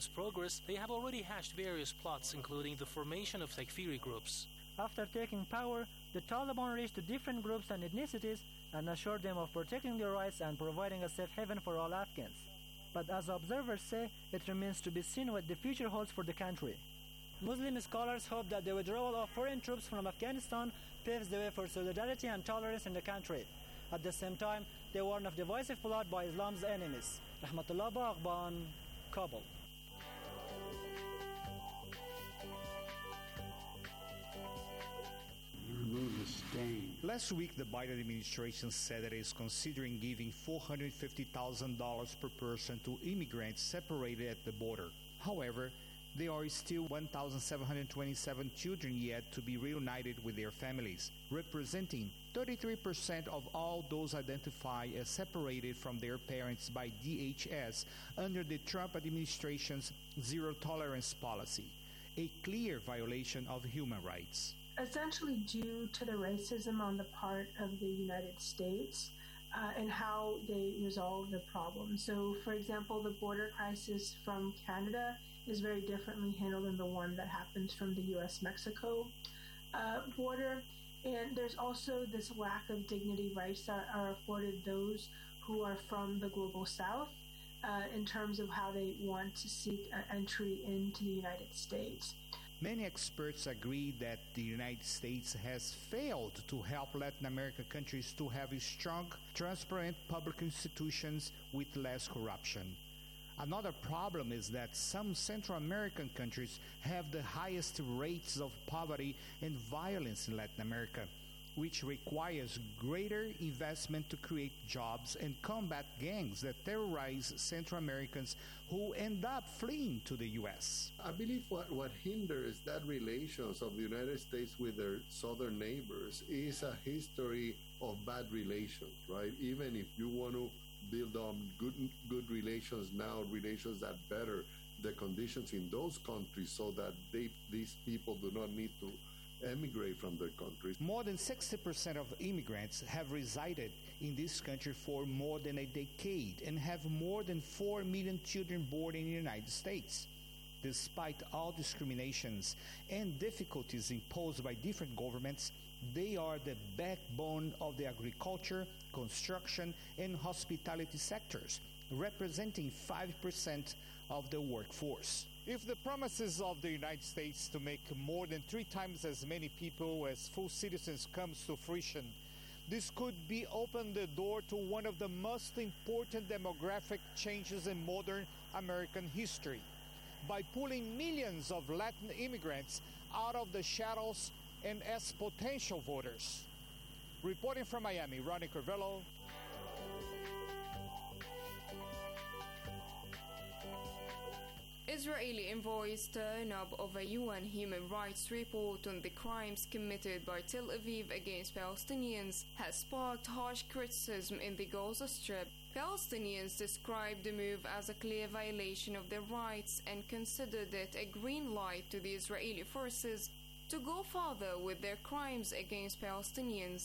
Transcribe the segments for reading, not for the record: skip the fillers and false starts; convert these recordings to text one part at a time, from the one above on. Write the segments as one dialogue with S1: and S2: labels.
S1: progress, they have already hatched various plots, including the formation of Takfiri groups.
S2: After taking power, the Taliban reached to different groups and ethnicities and assured them of protecting their rights and providing a safe haven for all Afghans. But as observers say, it remains to be seen what the future holds for the country. Muslim scholars hope that the withdrawal of foreign troops from Afghanistan paves the way for solidarity and tolerance in the country. At the same time, they warn of divisive plot by Islam's enemies. Rahmatullah Baghban, Kabul.
S3: Remove the stain.
S4: Last week, the Biden administration said that it is considering giving $450,000 per person to immigrants separated at the border. However, there are still 1,727 children yet to be reunited with their families, representing 33% of all those identified as separated from their parents by DHS under the Trump administration's zero-tolerance policy, a clear violation of human rights.
S5: Essentially due to the racism on the part of the United States and how they resolve the problem. So, for example, the border crisis from Canada is very differently handled than the one that happens from the U.S.-Mexico border. And there's also this lack of dignity rights that are afforded those who are from the global south in terms of how they want to seek entry into the United States.
S4: Many experts agree that the United States has failed to help Latin American countries to have strong, transparent public institutions with less corruption. Another problem is that some Central American countries have the highest rates of poverty and violence in Latin America, which requires greater investment to create jobs and combat gangs that terrorize Central Americans who end up fleeing to the U.S.
S6: I believe what hinders that relations of the United States with their southern neighbors is a history of bad relations, right? Even if you want to build good relations now, relations that better the conditions in those countries so that these people do not need to emigrate from their countries.
S4: More than 60% of immigrants have resided in this country for more than a decade and have more than 4 million children born in the United States. Despite all discriminations and difficulties imposed by different governments, they are the backbone of the agriculture, construction, and hospitality sectors, representing 5% of the workforce. If the promises of the United States to make more than 3 times as many people as full citizens comes to fruition, this could be open the door to one of the most important demographic changes in modern American history, by pulling millions of Latin immigrants out of the shadows and as potential voters. Reporting from Miami, Ronnie Corvello.
S7: Israeli envoys turn up of a UN human rights report on the crimes committed by Tel Aviv against Palestinians has sparked harsh criticism in the Gaza Strip. Palestinians described the move as a clear violation of their rights and considered it a green light to the Israeli forces to go further with their crimes against Palestinians.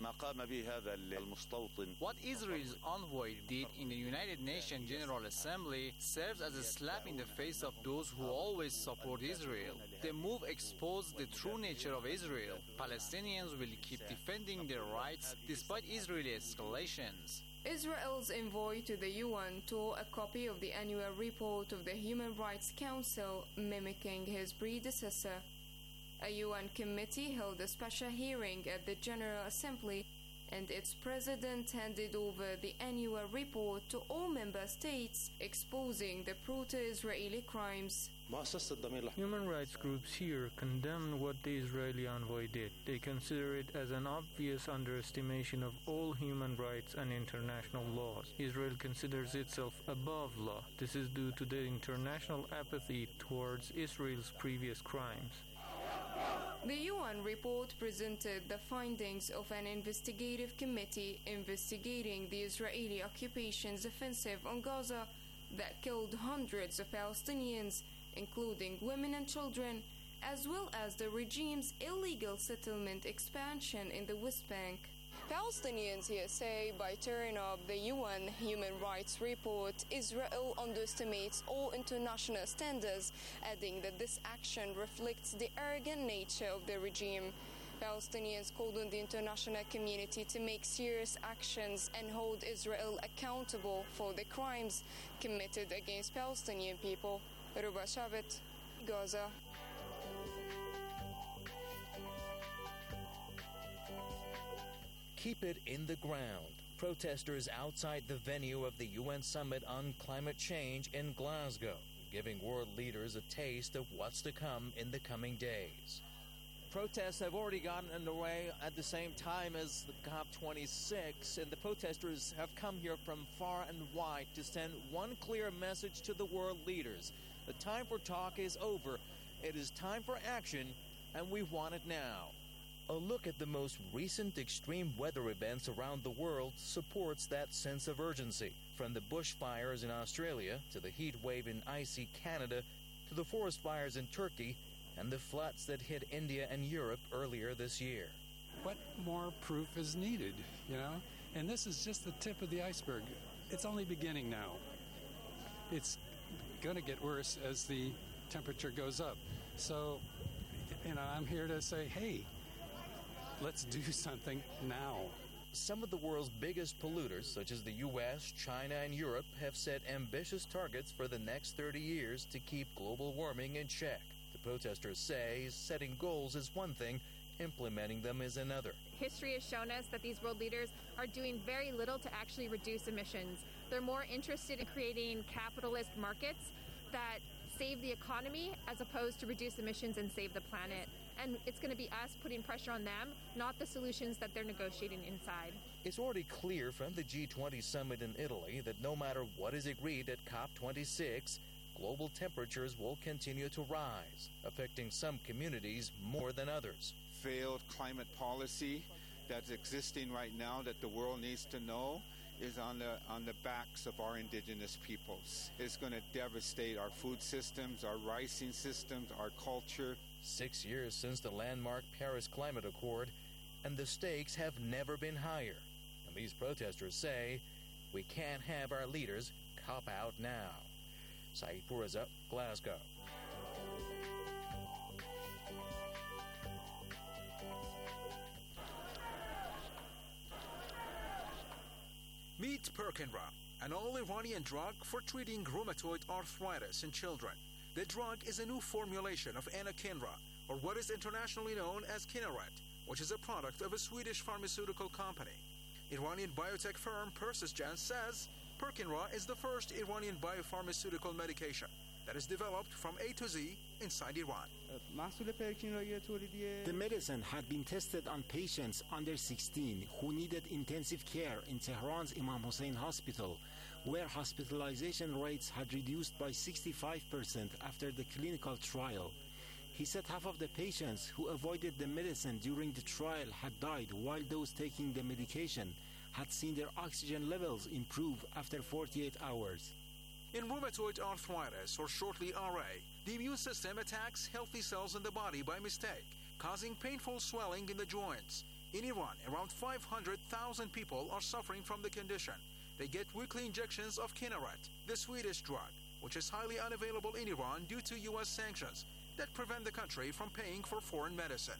S8: What Israel's envoy did in the United Nations General Assembly serves as a slap in the face of those who always support Israel. The move exposed the true nature of Israel. Palestinians will keep defending their rights despite Israeli escalations.
S7: Israel's envoy to the UN tore a copy of the annual report of the Human Rights Council, mimicking his predecessor. A UN committee held a special hearing at the General Assembly, and its president handed over the annual report to all member states, exposing the pro-Israeli crimes.
S9: Human rights groups here condemn what the Israeli envoy did. They consider it as an obvious underestimation of all human rights and international laws. Israel considers itself above law. This is due to the international apathy towards Israel's previous crimes.
S7: The UN report presented the findings of an investigative committee investigating the Israeli occupation's offensive on Gaza that killed hundreds of Palestinians, including women and children, as well as the regime's illegal settlement expansion in the West Bank. Palestinians here say by tearing up the UN Human Rights Report, Israel underestimates all international standards, adding that this action reflects the arrogant nature of the regime. Palestinians called on the international community to make serious actions and hold Israel accountable for the crimes committed against Palestinian people. Ruba Shabbat, Gaza.
S10: Keep it in the ground. Protesters outside the venue of the UN Summit on Climate Change in Glasgow, giving world leaders a taste of what's to come in the coming days.
S11: Protests have already gotten underway at the same time as the COP26, and the protesters have come here from far and wide to send one clear message to the world leaders. The time for talk is over. It is time for action, and we want it now.
S10: A look at the most recent extreme weather events around the world supports that sense of urgency. From the bushfires in Australia to the heat wave in icy Canada to the forest fires in Turkey and the floods that hit India and Europe earlier this year.
S3: What more proof is needed, And this is just the tip of the iceberg. It's only beginning now. It's going to get worse as the temperature goes up. So, I'm here to say, hey, let's do something now.
S10: Some of the world's biggest polluters, such as the U.S., China, and Europe, have set ambitious targets for the next 30 years to keep global warming in check. The protesters say setting goals is one thing, implementing them is another.
S12: History has shown us that these world leaders are doing very little to actually reduce emissions. They're more interested in creating capitalist markets that save the economy as opposed to reduce emissions and save the planet. And it's going to be us putting pressure on them, not the solutions that they're negotiating inside.
S10: It's already clear from the G20 summit in Italy that no matter what is agreed at COP26, global temperatures will continue to rise, affecting some communities more than others.
S13: Failed climate policy that's existing right now that the world needs to know is on the backs of our indigenous peoples. It's going to devastate our food systems, our rising systems, our culture.
S10: 6 years since the landmark Paris Climate Accord, and the stakes have never been higher. And these protesters say, we can't have our leaders cop out now. Saeed Poureza, Glasgow.
S14: Meet Perkinra, an all-Iranian drug for treating rheumatoid arthritis in children. The drug is a new formulation of anakinra, or what is internationally known as Kineret, which is a product of a Swedish pharmaceutical company. Iranian biotech firm Persisgen says Perkinra is the first Iranian biopharmaceutical medication that is developed from A to Z inside Iran.
S15: The medicine had been tested on patients under 16 who needed intensive care in Tehran's Imam Hossein Hospital, where hospitalization rates had reduced by 65% after the clinical trial. He said half of the patients who avoided the medicine during the trial had died, while those taking the medication had seen their oxygen levels improve after 48 hours.
S14: In rheumatoid arthritis, or shortly RA, the immune system attacks healthy cells in the body by mistake, causing painful swelling in the joints. In Iran, around 500,000 people are suffering from the condition. They get weekly injections of Kineret, the Swedish drug, which is highly unavailable in Iran due to U.S. sanctions that prevent the country from paying for foreign medicine.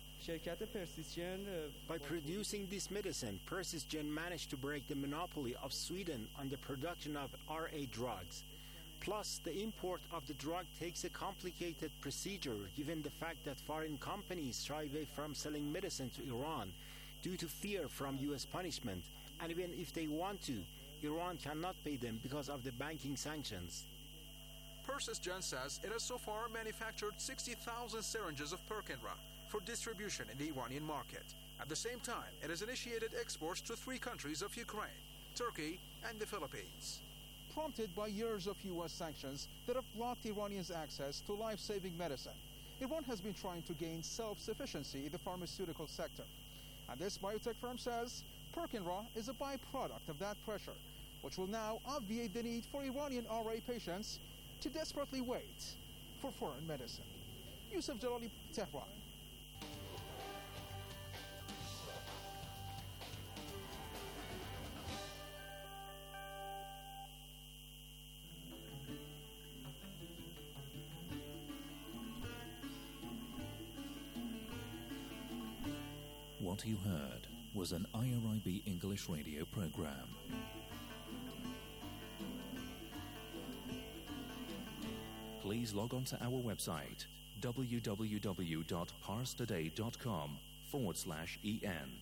S15: By producing this medicine, Persisgen managed to break the monopoly of Sweden on the production of RA drugs. Plus, the import of the drug takes a complicated procedure given the fact that foreign companies shy away from selling medicine to Iran due to fear from U.S. punishment. And even if they want to, Iran cannot pay them because of the banking sanctions.
S14: Persisgen says it has so far manufactured 60,000 syringes of Perkinra for distribution in the Iranian market. At the same time, it has initiated exports to 3 countries of Ukraine, Turkey, and the Philippines. Prompted by years of U.S. sanctions that have blocked Iranians' access to life-saving medicine, Iran has been trying to gain self-sufficiency in the pharmaceutical sector. And this biotech firm says Perkinra is a byproduct of that pressure, which will now obviate the need for Iranian RA patients to desperately wait for foreign medicine. Yusuf Jalali, Tehran.
S16: What you heard was an IRIB English radio program. Please log on to our website www.parstoday.com/en.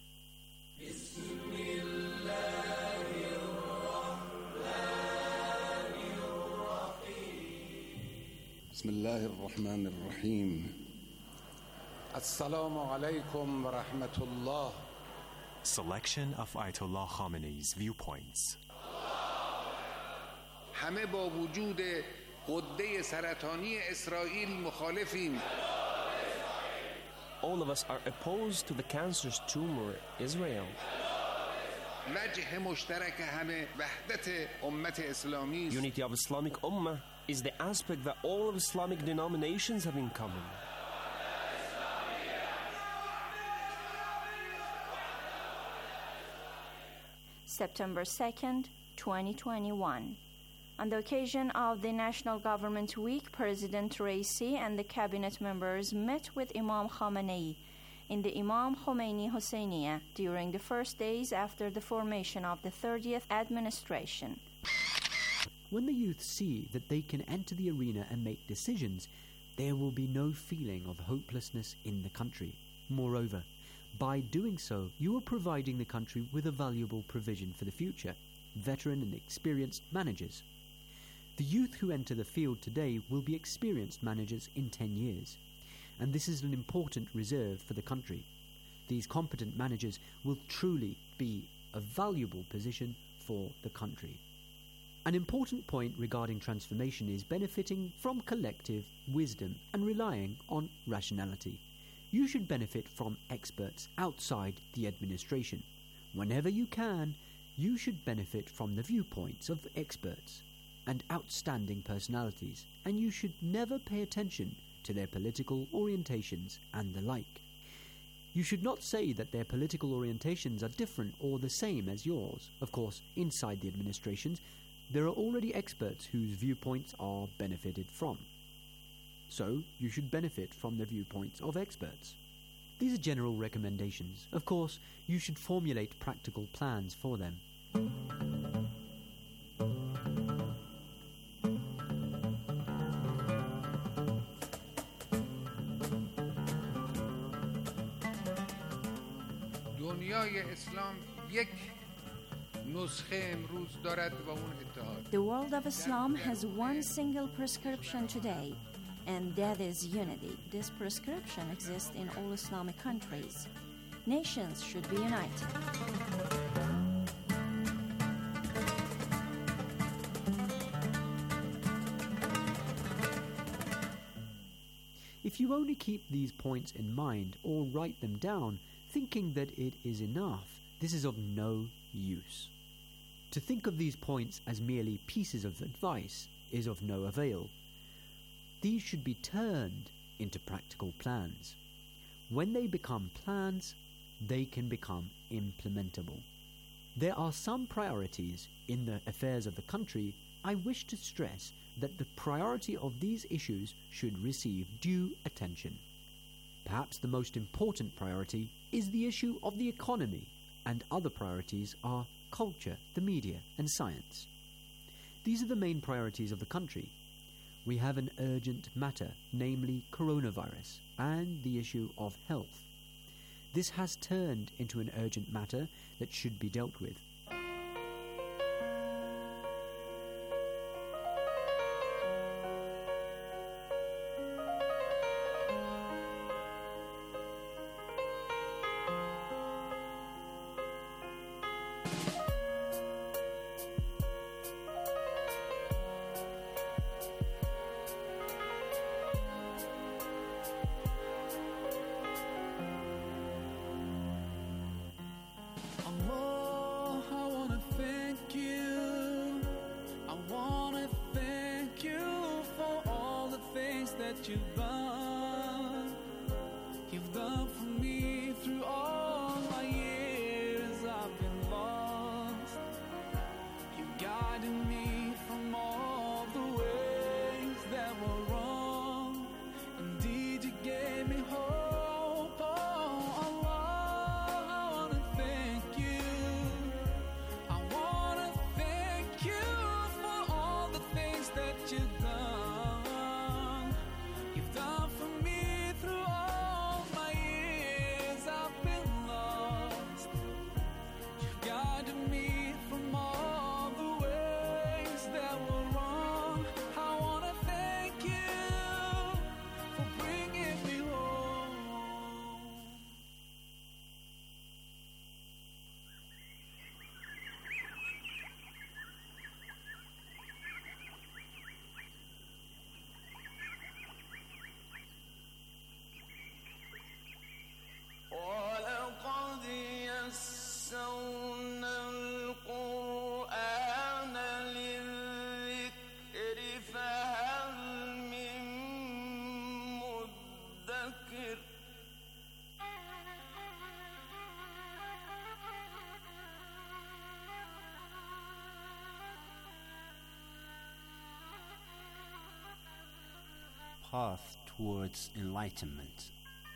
S17: بسم الله الرحمن الرحيم السلام عليكم ورحمة الله.
S18: Selection of Ayatollah Khamenei's viewpoints.
S17: همه با وجود غده سرطانی اسرائیل مخالفیم.
S19: All of us are opposed to the cancerous tumor Israel.
S17: وجه مشترک همه وحدت امت اسلامی.
S19: Unity of Islamic Ummah is the aspect that all of Islamic denominations have in common.
S20: September 2nd, 2021. On the occasion of the National Government Week, President Raisi and the cabinet members met with Imam Khamenei in the Imam Khomeini Hosseiniya during the first days after the formation of the 30th administration.
S21: When the youth see that they can enter the arena and make decisions, there will be no feeling of hopelessness in the country. Moreover, by doing so, you are providing the country with a valuable provision for the future, veteran and experienced managers. The youth who enter the field today will be experienced managers in 10 years, and this is an important reserve for the country. These competent managers will truly be a valuable position for the country. An important point regarding transformation is benefiting from collective wisdom and relying on rationality. You should benefit from experts outside the administration. Whenever you can, you should benefit from the viewpoints of experts and outstanding personalities, and you should never pay attention to their political orientations and the like. You should not say that their political orientations are different or the same as yours. Of course, inside the administrations, there are already experts whose viewpoints are benefited from. So, you should benefit from the viewpoints of experts. These are general recommendations. Of course, you should formulate practical plans for them.
S17: دنیای اسلام یک نسخه امروز دارد و اون اتحاد.
S20: The world of Islam has one single prescription today, and that is unity. This prescription exists in all Islamic countries. Nations should be united.
S21: If you only keep these points in mind or write them down, thinking that it is enough, this is of no use. To think of these points as merely pieces of advice is of no avail. These should be turned into practical plans. When they become plans, they can become implementable. There are some priorities in the affairs of the country. I wish to stress that the priority of these issues should receive due attention. Perhaps the most important priority is the issue of the economy, and other priorities are culture, the media, and science. These are the main priorities of the country. We have an urgent matter, namely coronavirus, and the issue of health. This has turned into an urgent matter that should be dealt with.
S22: You've done for me through all my years. I've been lost. You guided me from all the ways that were wrong. Indeed, you gave me hope. Oh Allah,
S1: path towards enlightenment.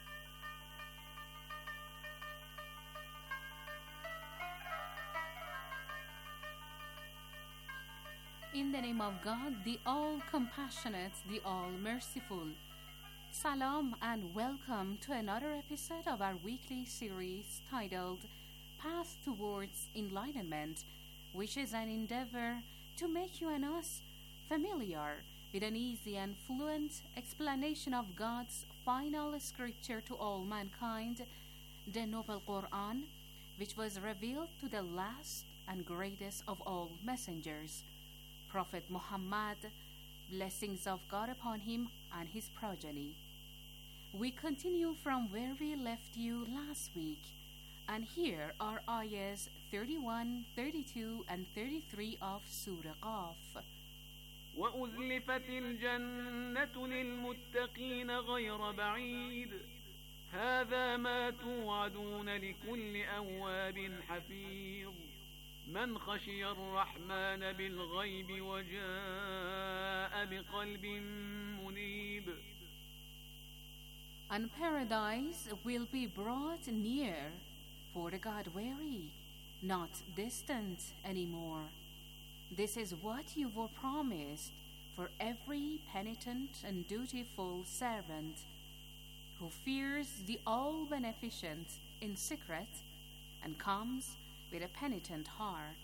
S2: In the name of God, the all-compassionate, the all-merciful. Salam and welcome to another episode of our weekly series titled Path Towards Enlightenment, which is an endeavor to make you and us familiar with an easy and fluent explanation of God's final scripture to all mankind, the Noble Quran, which was revealed to the last and greatest of all messengers, Prophet Muhammad, blessings of God upon him and his progeny. We continue from where we left you last week, and here are ayahs 31, 32, and 33 of Surah Qaf.
S22: وأزلفت الجنة للمتقين غير بعيد هذا ما توعدون لكل أواب حفيظ من خشي الرحمن بالغيب وجاء بقلب منيب.
S2: And paradise will be brought near for the God-weary, not distant anymore. This is what you were promised for every penitent and dutiful servant who fears the all-beneficent in secret and comes with a penitent heart.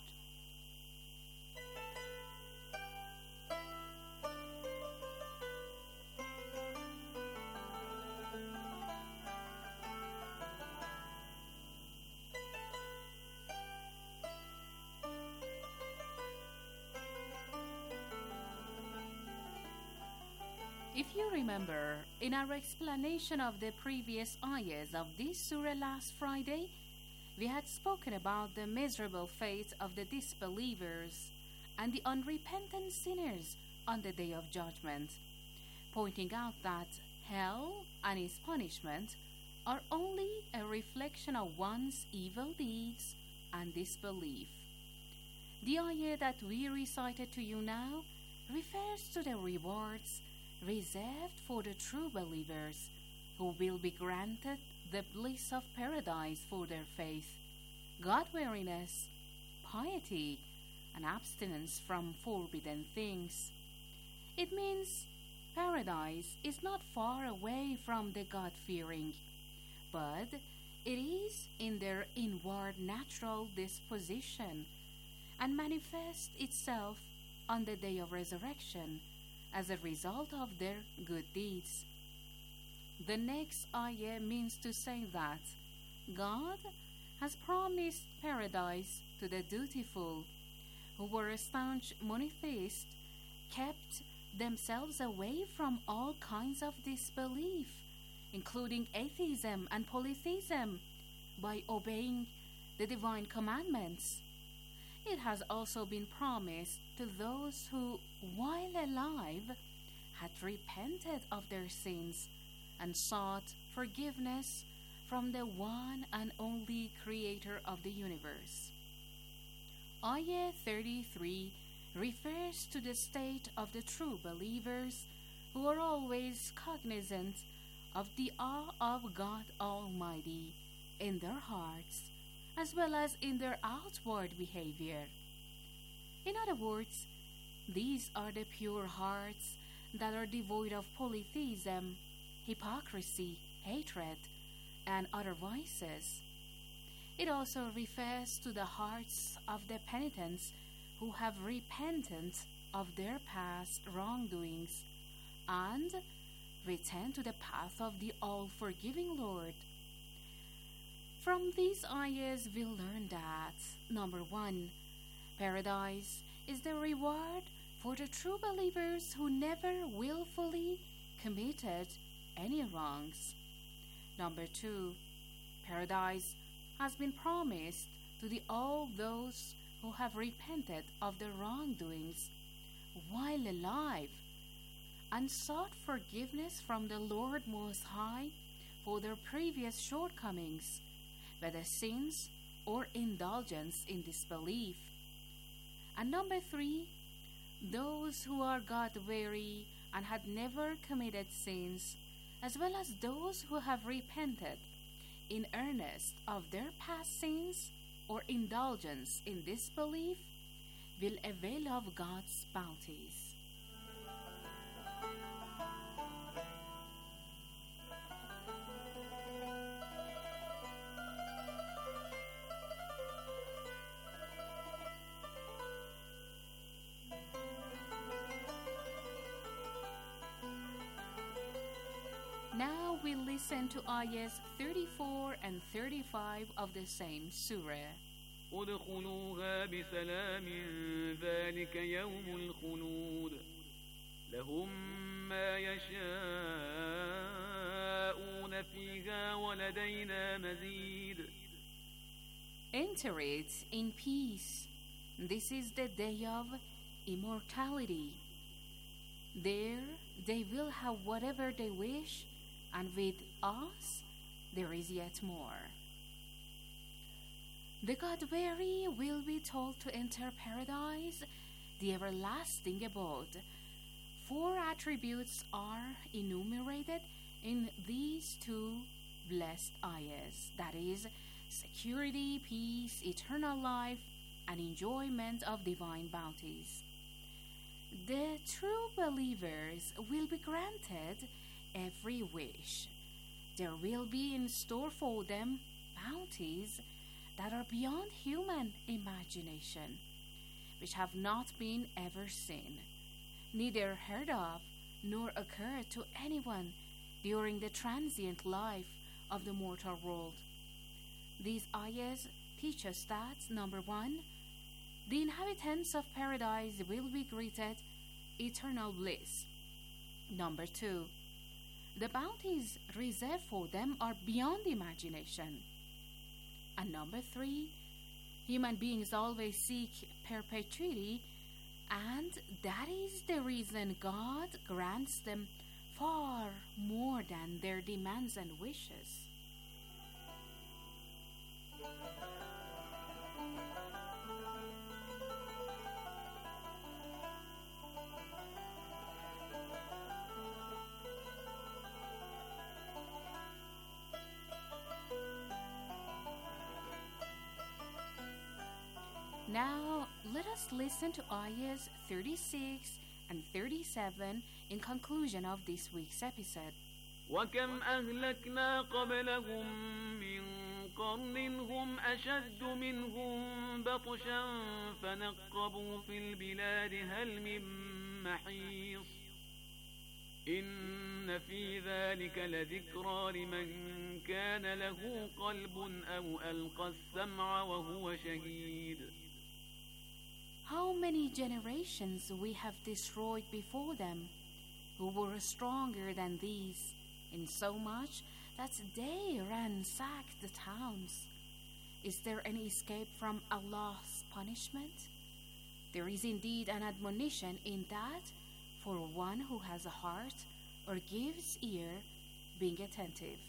S2: If you remember, in our explanation of the previous ayahs of this surah last Friday, we had spoken about the miserable fate of the disbelievers and the unrepentant sinners on the Day of Judgment, pointing out that hell and its punishment are only a reflection of one's evil deeds and disbelief. The ayah that we recited to you now refers to the rewards reserved for the true believers who will be granted the bliss of paradise for their faith, God-wariness, piety, and abstinence from forbidden things. It means paradise is not far away from the God-fearing, but it is in their inward natural disposition and manifests itself on the day of resurrection as a result of their good deeds. The next ayah means to say that God has promised paradise to the dutiful, who were staunch monotheists, kept themselves away from all kinds of disbelief, including atheism and polytheism, by obeying the divine commandments. It has also been promised to those who, while alive, had repented of their sins and sought forgiveness from the one and only Creator of the universe. Ayah 33 refers to the state of the true believers who are always cognizant of the awe of God Almighty in their hearts as well as in their outward behavior. In other words, these are the pure hearts that are devoid of polytheism, hypocrisy, hatred, and other vices. It also refers to the hearts of the penitents who have repented of their past wrongdoings and return to the path of the all-forgiving Lord. From these ayahs we learn that, number 1, paradise is the reward for the true believers who never willfully committed any wrongs. Number 2, paradise has been promised to all those who have repented of their wrongdoings while alive and sought forgiveness from the Lord Most High for their previous shortcomings, whether sins or indulgence in disbelief. And number 3, those who are God-weary and had never committed sins, as well as those who have repented in earnest of their past sins or indulgence in disbelief, will avail of God's bounties. Now we listen to ayahs 34 and 35 of the same surah.
S5: ادخلوها بسلام ذلك يوم الخلود لهم ما يشاءون فيها ولدينا مزيد.
S2: Enter it in peace. This is the day of immortality. There they will have whatever they wish, and with us there is yet more. The God-weary will be told to enter paradise, the everlasting abode. 4 attributes are enumerated in these 2 blessed ayahs, that is, security, peace, eternal life, and enjoyment of divine bounties. The true believers will be granted every wish. There will be in store for them bounties that are beyond human imagination, which have not been ever seen, neither heard of nor occurred to anyone during the transient life of the mortal world. These ayahs teach us that, number 1, the inhabitants of paradise will be greeted eternal bliss. Number 2, the bounties reserved for them are beyond imagination. And number 3, human beings always seek perpetuity, and that is the reason God grants them far more than their demands and wishes. Now, let us listen to ayahs 36 and 37 in conclusion of this week's episode.
S5: وكم أهلكنا قبلهم من قرن هم أشد منهم بطشا فنقبوا في البلاد هل من محيص إن في ذلك لذكرى لمن كان له قلب أو ألقى السمع وهو شهيد.
S2: How many generations we have destroyed before them, who were stronger than these, insomuch that they ransacked the towns. Is there any escape from Allah's punishment? There is indeed an admonition in that for one who has a heart or gives ear, being attentive.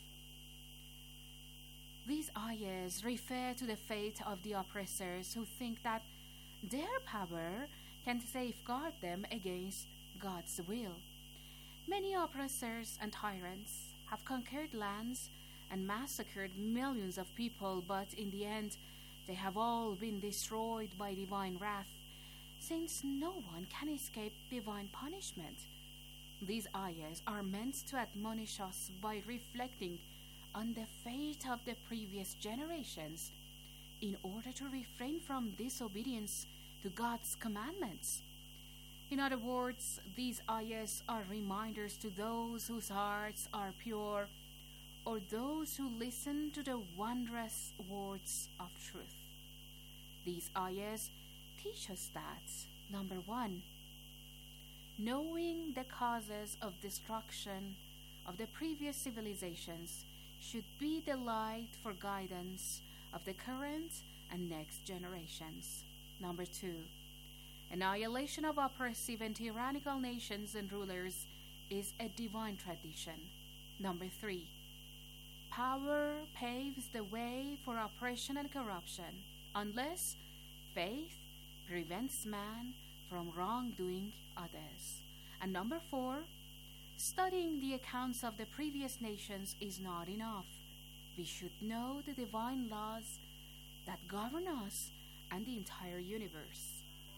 S2: These ayahs refer to the fate of the oppressors who think that their power can safeguard them against God's will. Many oppressors and tyrants have conquered lands and massacred millions of people, but in the end, they have all been destroyed by divine wrath, since no one can escape divine punishment. These ayahs are meant to admonish us by reflecting on the fate of the previous generations in order to refrain from disobedience to God's commandments. In other words, these ayahs are reminders to those whose hearts are pure or those who listen to the wondrous words of truth. These ayahs teach us that, number 1, knowing the causes of destruction of the previous civilizations should be the light for guidance of the current and next generations. Number 2, annihilation of oppressive and tyrannical nations and rulers is a divine tradition. Number 3, power paves the way for oppression and corruption unless faith prevents man from wrongdoing others. And number 4, studying the accounts of the previous nations is not enough. We should know the divine laws that govern us and the entire universe.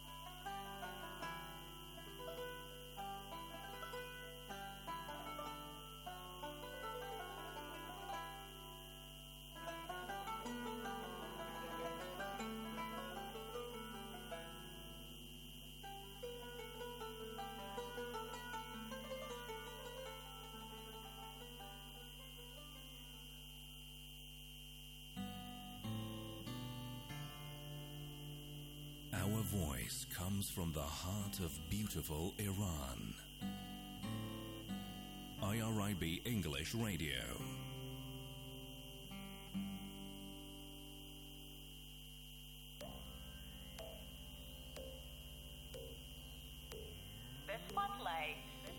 S4: Our voice comes from the heart of beautiful Iran. IRIB English Radio.
S6: The Spotlight.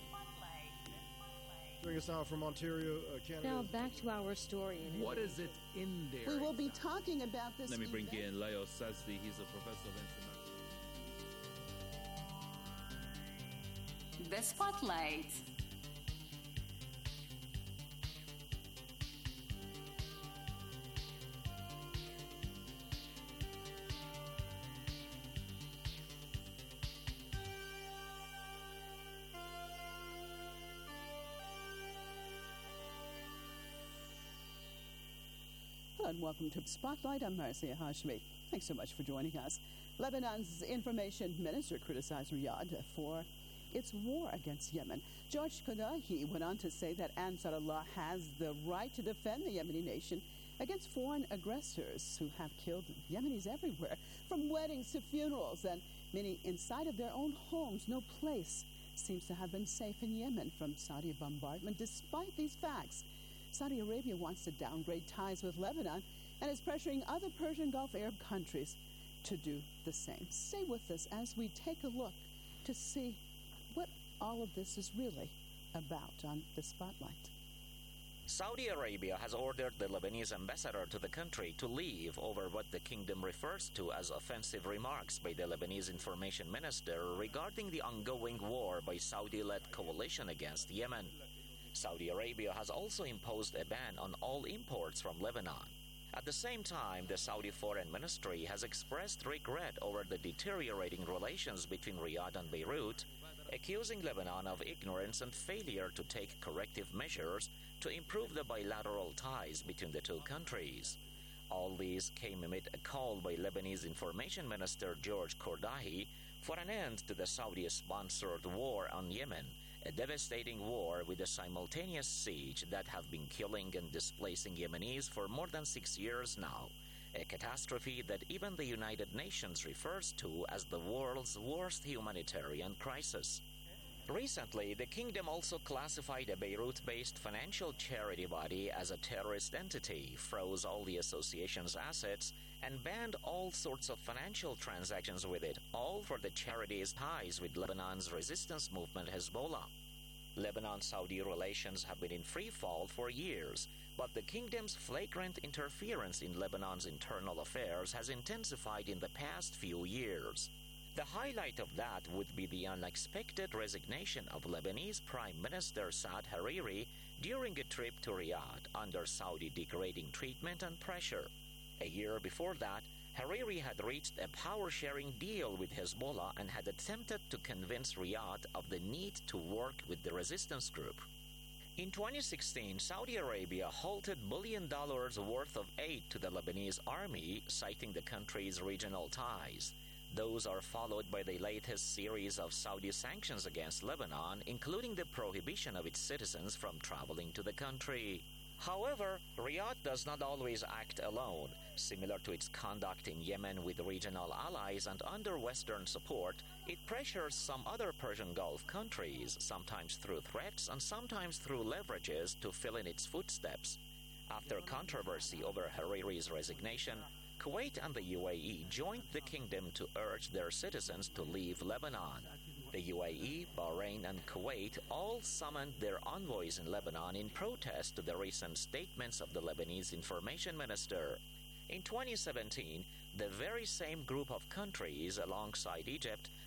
S23: Joining us now from Ontario, Canada.
S24: Now back to our story.
S25: What is it in there?
S26: We will be talking about this.
S27: Let me bring in Leo Sazdi. He's a professor of international.
S2: The Spotlight.
S26: Hello and welcome to Spotlight. I'm Marcia Hashmi. Thanks so much for joining us. Lebanon's information minister criticized Riyadh for its war against Yemen. George Qadahi went on to say that Ansarullah has the right to defend the Yemeni nation against foreign aggressors who have killed Yemenis everywhere, from weddings to funerals, and many inside of their own homes. No place seems to have been safe in Yemen from Saudi bombardment. Despite these facts, Saudi Arabia wants to downgrade ties with Lebanon and is pressuring other Persian Gulf Arab countries to do the same. Stay with us as we take a look to see what all of this is really about on the Spotlight.
S28: Saudi Arabia has ordered the Lebanese ambassador to the country to leave over what the kingdom refers to as offensive remarks by the Lebanese information minister regarding the ongoing war by Saudi-led coalition against Yemen. Saudi Arabia has also imposed a ban on all imports from Lebanon. At the same time, the Saudi Foreign Ministry has expressed regret over the deteriorating relations between Riyadh and Beirut, accusing Lebanon of ignorance and failure to take corrective measures to improve the bilateral ties between the two countries. All these came amid a call by Lebanese Information Minister George Qadahi for an end to the Saudi-sponsored war on Yemen, a devastating war with a simultaneous siege that have been killing and displacing Yemenis for more than 6 years now, a catastrophe that even the United Nations refers to as the world's worst humanitarian crisis. Recently, the kingdom also classified a Beirut-based financial charity body as a terrorist entity, froze all the association's assets, and banned all sorts of financial transactions with it, all for the charity's ties with Lebanon's resistance movement Hezbollah. Lebanon-Saudi relations have been in free fall for years, but the kingdom's flagrant interference in Lebanon's internal affairs has intensified in the past few years. The highlight of that would be the unexpected resignation of Lebanese Prime Minister Saad Hariri during a trip to Riyadh under Saudi degrading treatment and pressure. A year before that, Hariri had reached a power-sharing deal with Hezbollah and had attempted to convince Riyadh of the need to work with the resistance group. In 2016, Saudi Arabia halted $1 billion worth of aid to the Lebanese army, citing the country's regional ties. Those are followed by the latest series of Saudi sanctions against Lebanon, including the prohibition of its citizens from traveling to the country. However, Riyadh does not always act alone. Similar to its conduct in Yemen with regional allies and under Western support, it pressures some other Persian Gulf countries, sometimes through threats and sometimes through leverages, to fill in its footsteps. After controversy over Hariri's resignation, Kuwait and the UAE joined the kingdom to urge their citizens to leave Lebanon. The UAE, Bahrain, and Kuwait all summoned their envoys in Lebanon in protest to the recent statements of the Lebanese information minister. In 2017, the very same group of countries, alongside Egypt,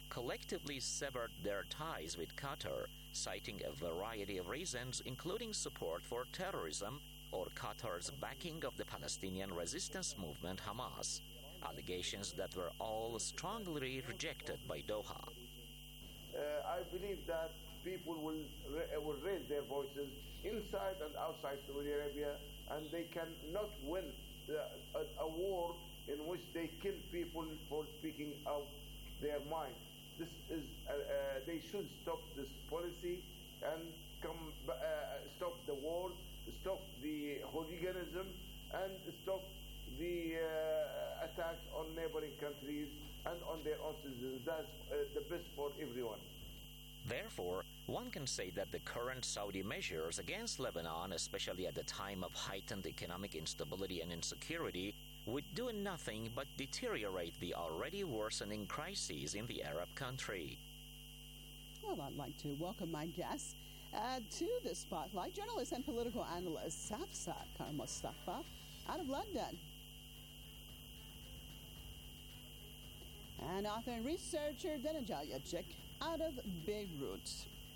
S28: collectively severed their ties with Qatar, citing a variety of reasons, including support for terrorism or Qatar's backing of the Palestinian resistance movement Hamas, allegations that were all strongly rejected by Doha.
S3: I believe that people will raise their voices inside and outside Saudi Arabia, and they cannot win a war in which they kill people for speaking out their mind. This is they should stop this policy and stop the war, stop the hooliganism, and stop the attacks on neighboring countries and on their own citizens. That's the best for everyone.
S28: Therefore, one can say that the current Saudi measures against Lebanon, especially at the time of heightened economic instability and insecurity, would do nothing but deteriorate the already worsening crises in the Arab country.
S26: Well, I'd like to welcome my guests to the spotlight, journalist and political analyst Hafsa Kar-Mustafa out of London, and author and researcher Denijal Yachik out of Beirut.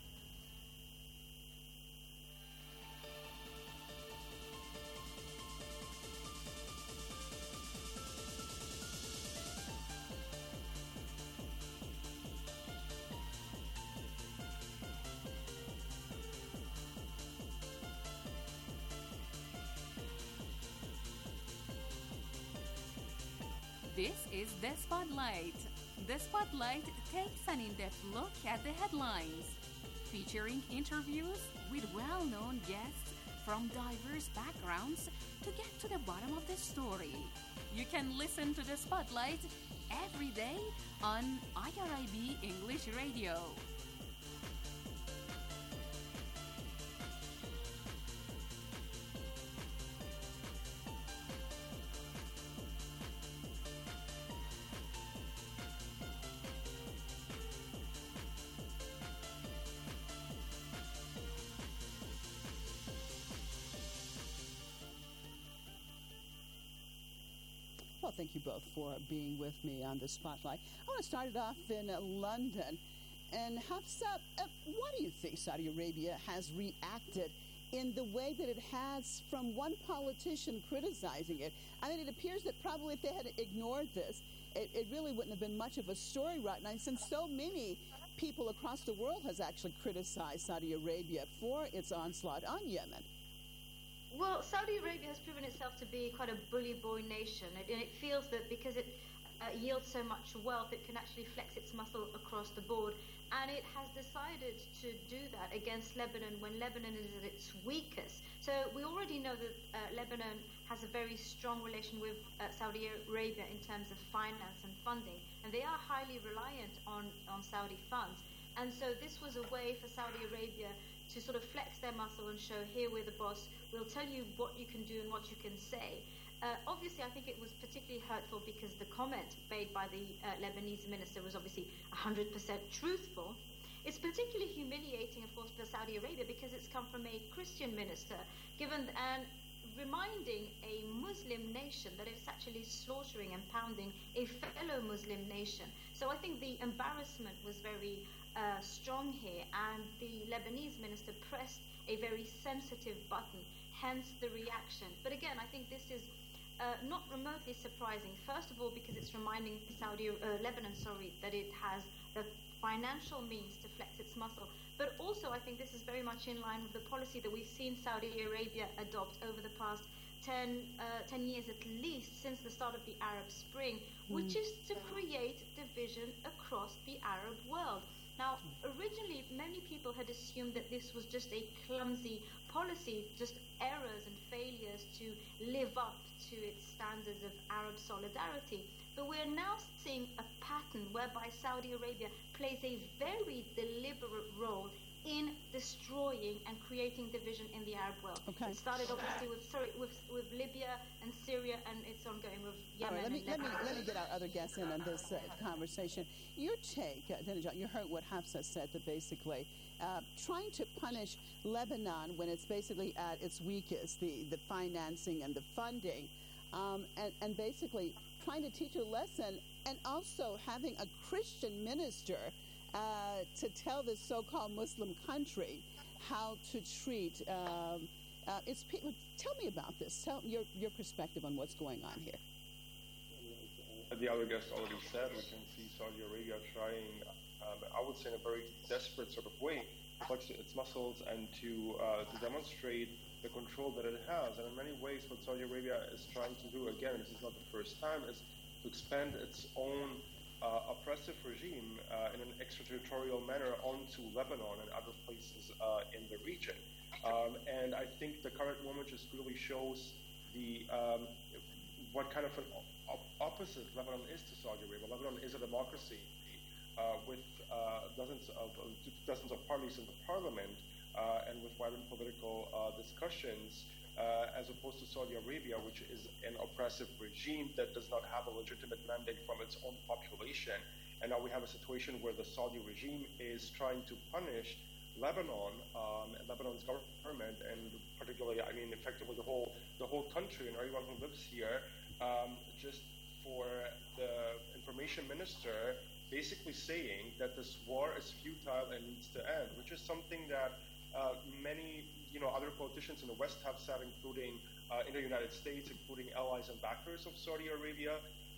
S2: This is The Spotlight. The Spotlight takes an in-depth look at the headlines, featuring interviews with well-known guests from diverse backgrounds to get to the bottom of the story. You can listen to The Spotlight every day on IRIB English Radio.
S26: Well, thank you both for being with me on the Spotlight. I want to start it off in London. And Hafsa, why do you think Saudi Arabia has reacted in the way that it has, from one politician criticizing it? I mean, it appears that probably if they had ignored this, it really wouldn't have been much of a story right now, since so many people across the world has actually criticized Saudi Arabia for its onslaught on Yemen.
S6: Well, Saudi Arabia has proven itself to be quite a bully boy nation, and it feels that because it yields so much wealth, it can actually flex its muscle across the board. And it has decided to do that against Lebanon when Lebanon is at its weakest. So we already know that Lebanon has a very strong relation with Saudi Arabia in terms of finance and funding, and they are highly reliant on Saudi funds. And so this was a way for Saudi Arabia to sort of flex their muscle and show, here we're the boss, we'll tell you what you can do and what you can say. Obviously, I think it was particularly hurtful because the comment made by the Lebanese minister was obviously 100% truthful. It's particularly humiliating, of course, for Saudi Arabia because it's come from a Christian minister, and reminding a Muslim nation that it's actually slaughtering and pounding a fellow Muslim nation. So I think the embarrassment was very strong here, and the Lebanese minister pressed a very sensitive button, hence the reaction. But again, I think this is not remotely surprising. First of all, because it's reminding Lebanon, that it has the financial means to flex its muscle. But also, I think this is very much in line with the policy that we've seen Saudi Arabia adopt over the past 10 years at least, since the start of the Arab Spring, which is to create division across the Arab world. Now, originally, many people had assumed that this was just a clumsy policy, just errors and failures to live up to its standards of Arab solidarity. But we're now seeing a pattern whereby Saudi Arabia plays a very deliberate role in destroying and creating division in the Arab world.
S26: Okay.
S6: It started obviously with Libya and Syria, and it's ongoing with Yemen.
S26: All right,
S6: and
S26: let me get our other guests in on this conversation. Your take, Denijal, you heard what Hafsa said, that basically trying to punish Lebanon when it's basically at its weakest, the financing and the funding, and basically trying to teach a lesson And also having a Christian minister to tell this so-called Muslim country how to treat its people. Tell me about this. Tell your perspective on what's going on here.
S7: The other guest already said we can see Saudi Arabia trying, I would say in a very desperate sort of way, to flex its muscles and to demonstrate the control that it has. And in many ways, what Saudi Arabia is trying to do, again, this is not the first time, is to expand its own oppressive regime in an extraterritorial manner onto Lebanon and other places in the region. And I think the current moment just really shows the what kind of an opposite Lebanon is to Saudi Arabia. Lebanon is a democracy with dozens of parties in the parliament and with vibrant political discussions, as opposed to Saudi Arabia, which is an oppressive regime that does not have a legitimate mandate from its own population. And now we have a situation where the Saudi regime is trying to punish Lebanon, and Lebanon's government, and particularly, I mean, effectively the whole country and everyone who lives here, just for the information minister basically saying that this war is futile and needs to end, which is something that many, other politicians in the West have said, including in the United States, including allies and backers of Saudi Arabia.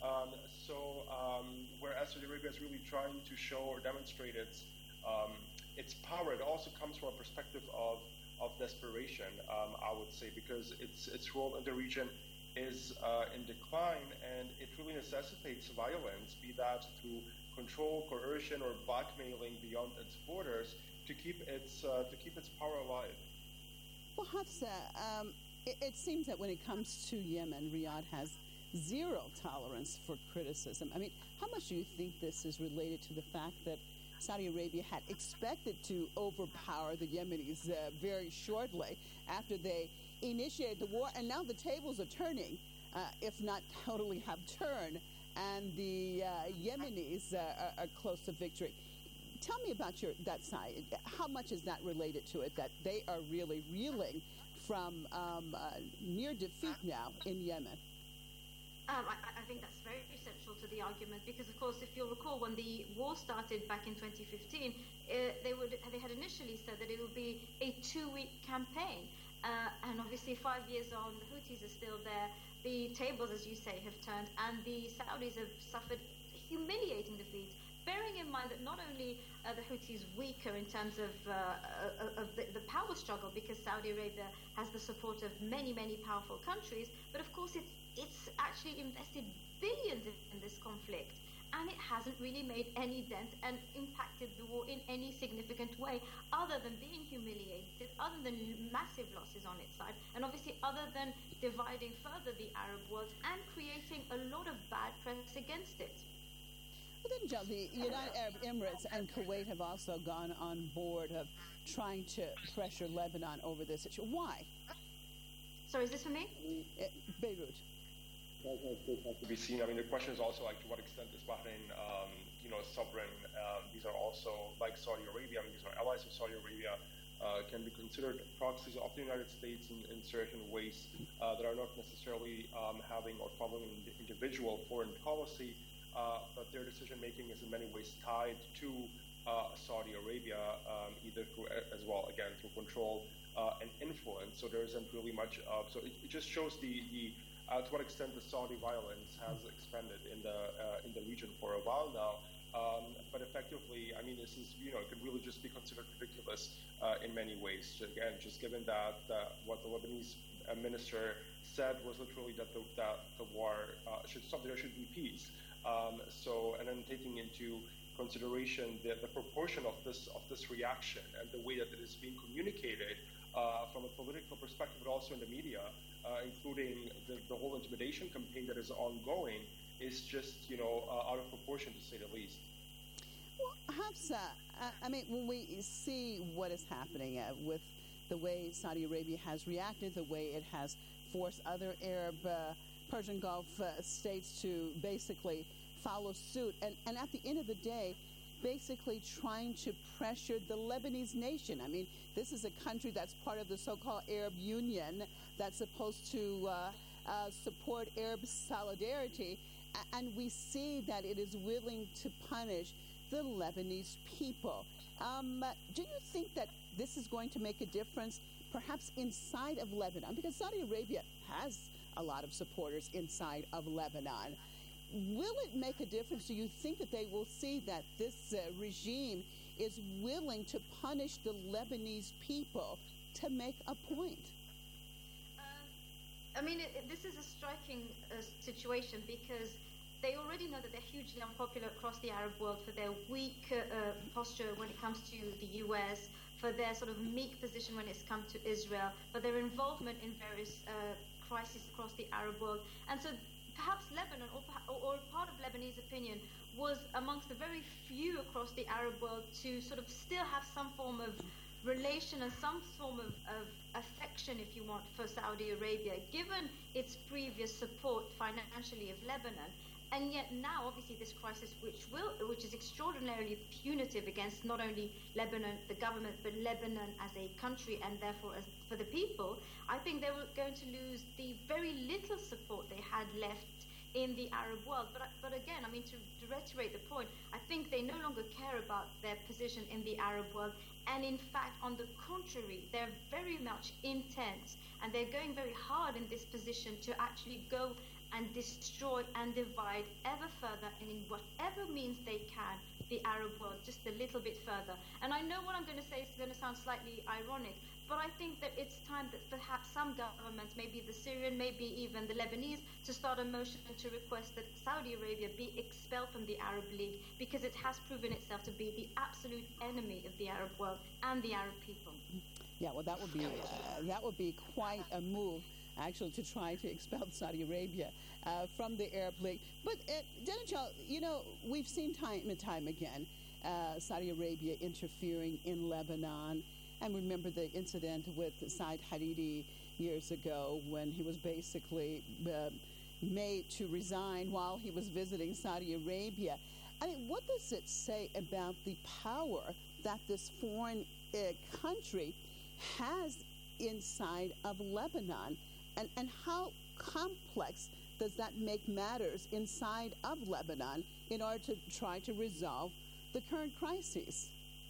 S7: Whereas Saudi Arabia is really trying to show or demonstrate its power, it also comes from a perspective of desperation, I would say, because its role in the region is in decline, and it really necessitates violence, be that through control, coercion, or blackmailing beyond its borders, to keep its power alive.
S26: Well, Hafsa, it seems that when it comes to Yemen, Riyadh has zero tolerance for criticism. I mean, how much do you think this is related to the fact that Saudi Arabia had expected to overpower the Yemenis very shortly after they initiated the war, and now the tables are turning, if not totally have turned, and the Yemenis are close to victory. Tell me about that side. How much is that related to it, that they are really reeling from near defeat now in Yemen?
S6: I think that's very essential to the argument because, of course, if you'll recall, when the war started back in 2015, they had initially said that it would be a 2-week campaign. And obviously 5 years on, the Houthis are still there. The tables, as you say, have turned, and the Saudis have suffered humiliating defeats. Bearing in mind that not only are the Houthis weaker in terms of the power struggle, because Saudi Arabia has the support of many, many powerful countries, but of course it's actually invested billions in this conflict, and it hasn't really made any dent and impacted the war in any significant way, other than being humiliated, other than massive losses on its side, and obviously other than dividing further the Arab world and creating a lot of bad press against it.
S26: But then, Joe, the United Arab Emirates and Kuwait have also gone on board of trying to pressure Lebanon over this issue. Why?
S6: Sorry, is this for me?
S26: Beirut.
S7: Well, it has to be seen. I mean, the question is also like to what extent is Bahrain, sovereign? These are also like Saudi Arabia. I mean, these are allies of Saudi Arabia. Can be considered proxies of the United States in certain ways that are not necessarily having or following an individual foreign policy, but their decision-making is in many ways tied to Saudi Arabia, either through, as well, again, through control and influence. So there isn't really much of, so it just shows to what extent the Saudi violence has expanded in the region for a while now. But effectively, I mean, this is, it could really just be considered ridiculous in many ways. Again, just given that what the Lebanese minister said was literally that the war should stop, there should be peace. And then taking into consideration the proportion of this reaction and the way that it is being communicated from a political perspective, but also in the media, including the whole intimidation campaign that is ongoing, is just out of proportion, to say the least.
S26: Well, Hafsa, I mean, when we see what is happening with the way Saudi Arabia has reacted, the way it has forced other Arab Persian Gulf states to basically follow suit, and at the end of the day, basically trying to pressure the Lebanese nation. I mean, this is a country that's part of the so-called Arab Union that's supposed to support Arab solidarity, and we see that it is willing to punish the Lebanese people. Do you think that this is going to make a difference, perhaps inside of Lebanon? Because Saudi Arabia has a lot of supporters inside of Lebanon. Will it make a difference? Do you think that they will see that this regime is willing to punish the Lebanese people to make a point?
S6: I mean, this is a striking situation because they already know that they're hugely unpopular across the Arab world for their weak posture when it comes to the US, for their sort of meek position when it's come to Israel, for their involvement in various crises across the Arab world. And so perhaps Lebanon, or part of Lebanese opinion, was amongst the very few across the Arab world to sort of still have some form of relation and some form of affection, if you want, for Saudi Arabia, given its previous support financially of Lebanon. And yet now, obviously, this crisis, which is extraordinarily punitive against not only Lebanon, the government, but Lebanon as a country, and therefore as for the people, I think they were going to lose the very little support they had left in the Arab world. But again, I mean, to reiterate the point, I think they no longer care about their position in the Arab world. And in fact, on the contrary, they're very much intent, and they're going very hard in this position to actually go and destroy and divide ever further, and in whatever means they can, the Arab world just a little bit further. And I know what I'm going to say is going to sound slightly ironic, but I think that it's time that perhaps some governments, maybe the Syrian, maybe even the Lebanese, to start a motion to request that Saudi Arabia be expelled from the Arab League, because it has proven itself to be the absolute enemy of the Arab world and the Arab people.
S26: Yeah, well, that would be quite a move, actually, to try to expel Saudi Arabia from the Arab League. But, Danichal, you know, we've seen time and time again Saudi Arabia interfering in Lebanon. And remember the incident with Saad Hariri years ago when he was basically made to resign while he was visiting Saudi Arabia. I mean, what does it say about the power that this foreign country has inside of Lebanon? And how complex does that make matters inside of Lebanon in order to try to resolve the current crises?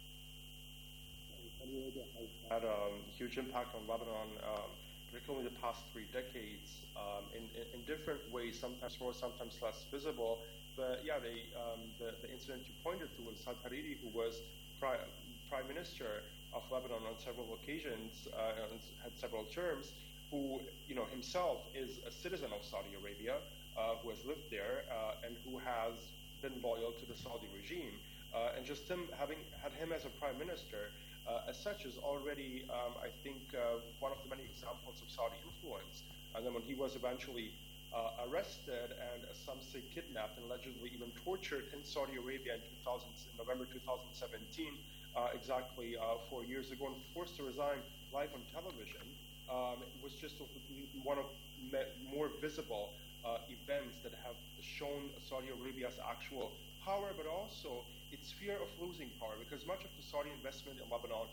S7: Saudi Arabia has had a huge impact on Lebanon, particularly the past 3 decades, in different ways, sometimes more, sometimes less visible. But yeah, the incident you pointed to was Saad Hariri, who was prime minister of Lebanon on several occasions, had several terms, who, you know, himself is a citizen of Saudi Arabia, who has lived there and who has been loyal to the Saudi regime. And just having had him as a prime minister, as such, is already, I think, one of the many examples of Saudi influence. And then when he was eventually arrested and, some say, kidnapped and allegedly even tortured in Saudi Arabia in November 2017, exactly 4 years ago, and forced to resign live on television, it was just one of more visible events that have shown Saudi Arabia's actual power, but also its fear of losing power, because much of the Saudi investment in Lebanon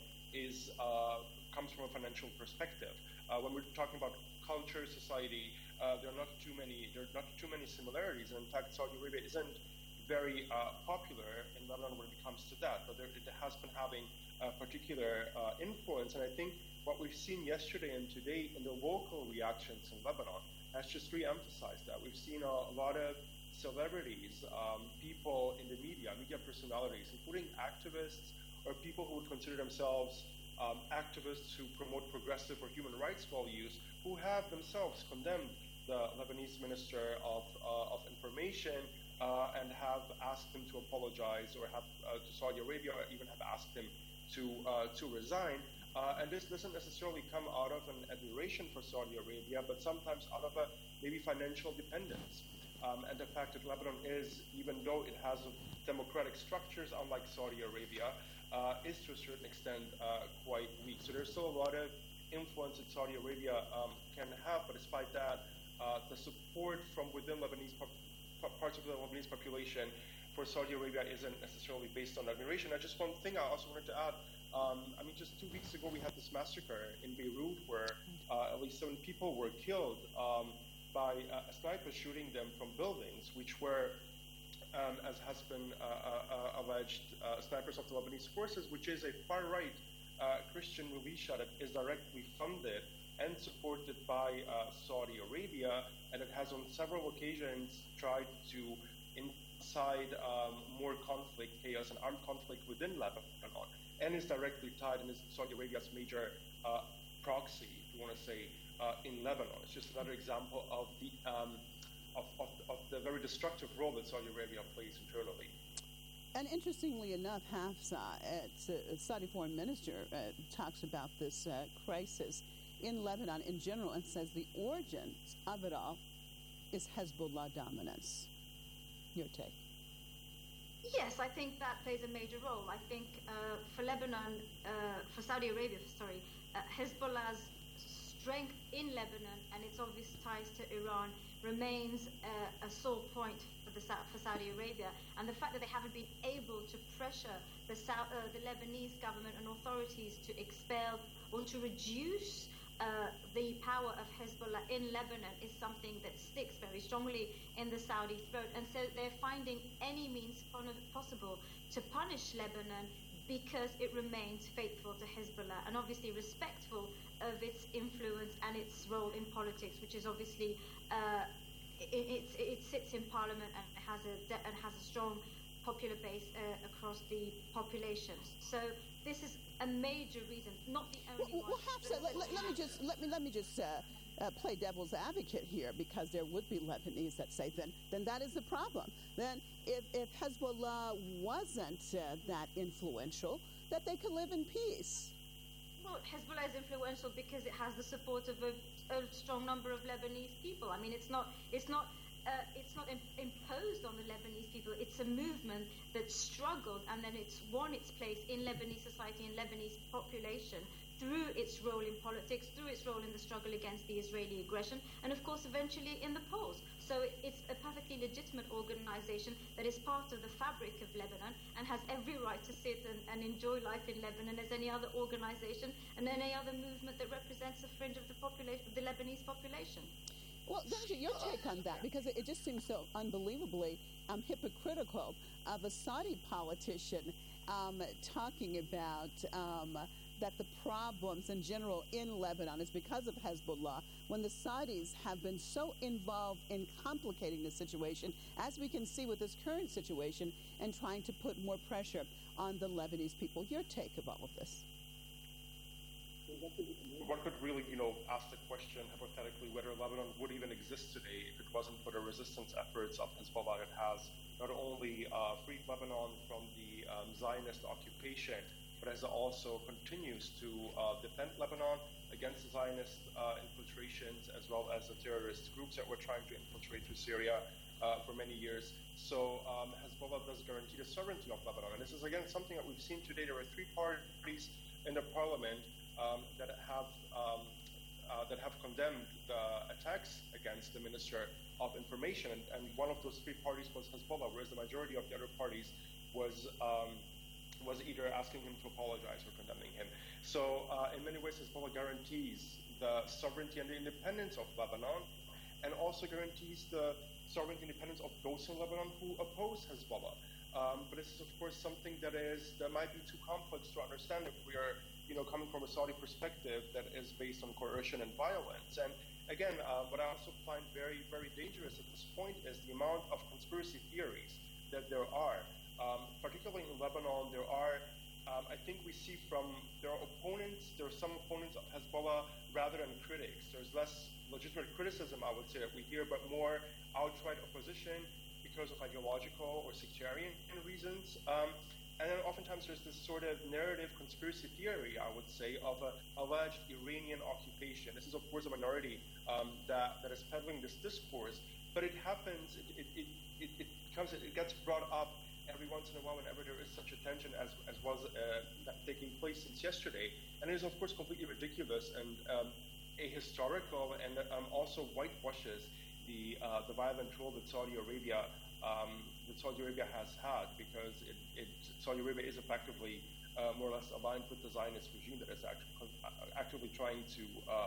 S7: comes from a financial perspective. When we're talking about culture, society, there are not too many similarities, and in fact, Saudi Arabia isn't very popular in Lebanon when it comes to that, but it has been having a particular influence. And I think what we've seen yesterday and today in the local reactions in Lebanon has just re-emphasized that. We've seen a lot of celebrities, people in the media personalities, including activists or people who would consider themselves activists who promote progressive or human rights values, who have themselves condemned the Lebanese Minister of Information and have asked him to apologize, or have to Saudi Arabia, or even have asked him to resign. And this doesn't necessarily come out of an admiration for Saudi Arabia, but sometimes out of a maybe financial dependence. And the fact that Lebanon is, even though it has democratic structures, unlike Saudi Arabia, is to a certain extent quite weak. So there's still a lot of influence that Saudi Arabia can have, but despite that, the support from within Lebanese parts of the Lebanese population for Saudi Arabia isn't necessarily based on admiration. And just one thing I also wanted to add, I mean, just 2 weeks ago we had this massacre in Beirut where at least 7 people were killed. by snipers shooting them from buildings, which were, as has been alleged, snipers of the Lebanese forces, which is a far-right Christian militia that is directly funded and supported by Saudi Arabia, and it has on several occasions tried to incite more conflict, chaos, and armed conflict within Lebanon, and is directly tied and is Saudi Arabia's major proxy, if you want to say, in Lebanon. It's just another example of the very destructive role that Saudi Arabia plays internally.
S26: And interestingly enough, Hafsa, Saudi foreign minister, talks about this crisis in Lebanon in general and says the origins of it all is Hezbollah dominance. Your take?
S6: Yes, I think that plays a major role. I think for Lebanon, for Saudi Arabia, Hezbollah's strength in Lebanon and its obvious ties to Iran remains a sore point for Saudi Arabia, and the fact that they haven't been able to pressure the Lebanese government and authorities to expel or to reduce the power of Hezbollah in Lebanon is something that sticks very strongly in the Saudi throat, and so they're finding any means possible to punish Lebanon because it remains faithful to Hezbollah and obviously respectful of its influence and its role in politics, which is obviously it sits in parliament and has a strong popular base across the populations. So this is a major reason, not the only one.
S26: Well, Hafsa, let me just play devil's advocate here, because there would be Lebanese that say then that is the problem. Then if Hezbollah wasn't that influential, that they could live in peace.
S6: Well, Hezbollah is influential because it has the support of a strong number of Lebanese people. I mean, it's not imposed on the Lebanese people. It's a movement that struggled and then it's won its place in Lebanese society and Lebanese population through its role in politics, through its role in the struggle against the Israeli aggression, and of course eventually in the polls. So it's a perfectly legitimate organization that is part of the fabric of Lebanon and has every right to sit and enjoy life in Lebanon as any other organization and any other movement that represents a fringe of the population, the Lebanese population.
S26: Well, Benji, your take on that, because it just seems so unbelievably hypocritical of a Saudi politician talking about that the problems in general in Lebanon is because of Hezbollah, when the Saudis have been so involved in complicating the situation, as we can see with this current situation, and trying to put more pressure on the Lebanese people. Your take of all of this?
S7: One could really, ask the question hypothetically whether Lebanon would even exist today if it wasn't for the resistance efforts of Hezbollah. It has not only freed Lebanon from the Zionist occupation, but as it also continues to defend Lebanon against the Zionist infiltrations, as well as the terrorist groups that were trying to infiltrate through Syria for many years. So Hezbollah does guarantee the sovereignty of Lebanon. And this is, again, something that we've seen today. There are three parties in the parliament that have condemned the attacks against the Minister of Information. And one of those three parties was Hezbollah, whereas the majority of the other parties was either asking him to apologize or condemning him. So in many ways, Hezbollah guarantees the sovereignty and the independence of Lebanon, and also guarantees the sovereignty and independence of those in Lebanon who oppose Hezbollah. But this is, of course, something that might be too complex to understand if we are, coming from a Saudi perspective that is based on coercion and violence. And again, what I also find very, very dangerous at this point is the amount of conspiracy theories that there are. Particularly in Lebanon, there are, I think we see there are some opponents of Hezbollah rather than critics. There's less legitimate criticism, I would say, that we hear, but more outright opposition because of ideological or sectarian reasons. And then oftentimes there's this sort of narrative conspiracy theory, I would say, of an alleged Iranian occupation. This is, of course, a minority that is peddling this discourse, but it happens, it gets brought up every once in a while whenever there is such a tension as was taking place since yesterday. And it is, of course, completely ridiculous and ahistorical, and also whitewashes the violent role that Saudi Arabia has had, because Saudi Arabia is effectively more or less aligned with the Zionist regime that is actively trying to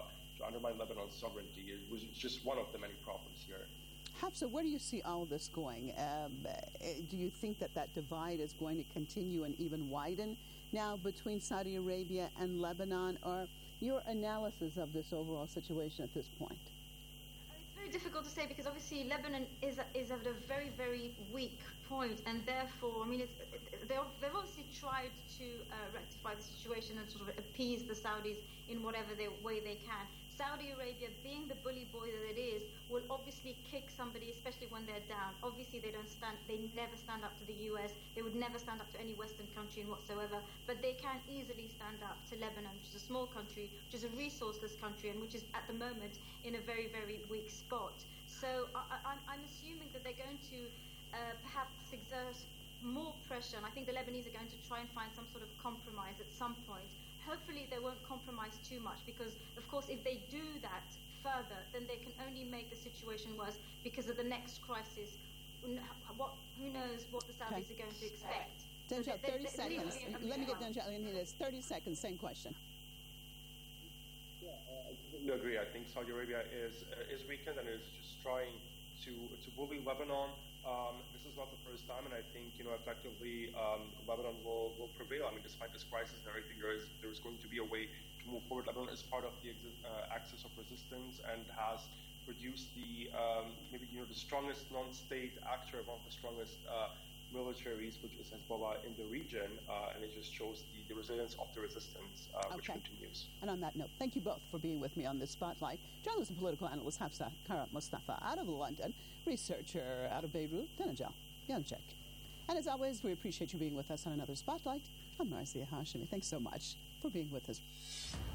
S7: undermine Lebanon's sovereignty. It was just one of the many problems here.
S26: Hafsa, where do you see all this going? Do you think that divide is going to continue and even widen now between Saudi Arabia and Lebanon, or your analysis of this overall situation at this point?
S6: It's very difficult to say because obviously Lebanon is at a very, very weak point, and therefore, I mean, they've obviously tried to rectify the situation and sort of appease the Saudis in whatever way they can. Saudi Arabia, being the bully boy that it is, will obviously kick somebody, especially when they're down. Obviously, they never stand up to the US. They would never stand up to any Western country whatsoever. But they can easily stand up to Lebanon, which is a small country, which is a resourceless country, and which is at the moment in a very, very weak spot. So I'm assuming that they're going to perhaps exert more pressure, and I think the Lebanese are going to try and find some sort of compromise at some point. Hopefully they won't compromise too much, because of course if they do that further, then they can only make the situation worse, because of the next crisis. Who knows what the Saudis are going to expect.
S26: Denjal, 30 seconds. Let me get Denjal in here. 30 seconds, same question.
S7: Yeah, I completely agree. I think Saudi Arabia is weakened and is just trying to bully Lebanon. This is not the first time, and I think effectively Lebanon will prevail. I mean, despite this crisis and everything, there is going to be a way to move forward. Lebanon is part of the axis of resistance and has produced the the strongest non-state actor, one of the strongest militaries, which is Hezbollah in the region, and it just shows the resilience of the resistance, which continues.
S26: And on that note, thank you both for being with me on this spotlight. Journalist and political analyst Hafsa Kara Mustafa out of London, researcher out of Beirut, Denjal Yanchek. And as always, we appreciate you being with us on another spotlight. I'm Marcia Hashimi. Thanks so much for being with us.